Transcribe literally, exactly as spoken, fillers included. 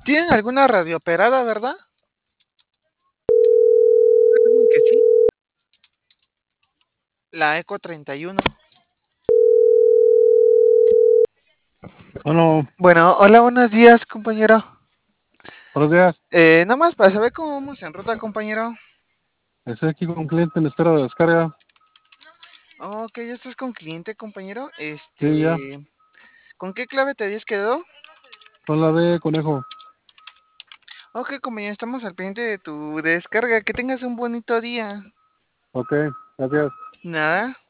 ¿Tienen alguna radio operada, verdad? Que sí. La Eco treinta y uno. Bueno, Bueno, hola, buenos días, compañero. buenos días. Eh, nada más para saber cómo vamos en ruta, compañero. Estoy aquí con un cliente en espera de descarga. Ok, ya estás con cliente, compañero. Sí, ya. Este, ¿con qué clave te habías quedado? Con la de conejo. Ok, compañero, estamos al pendiente de tu descarga. Que tengas un bonito día. Ok, gracias. Nada.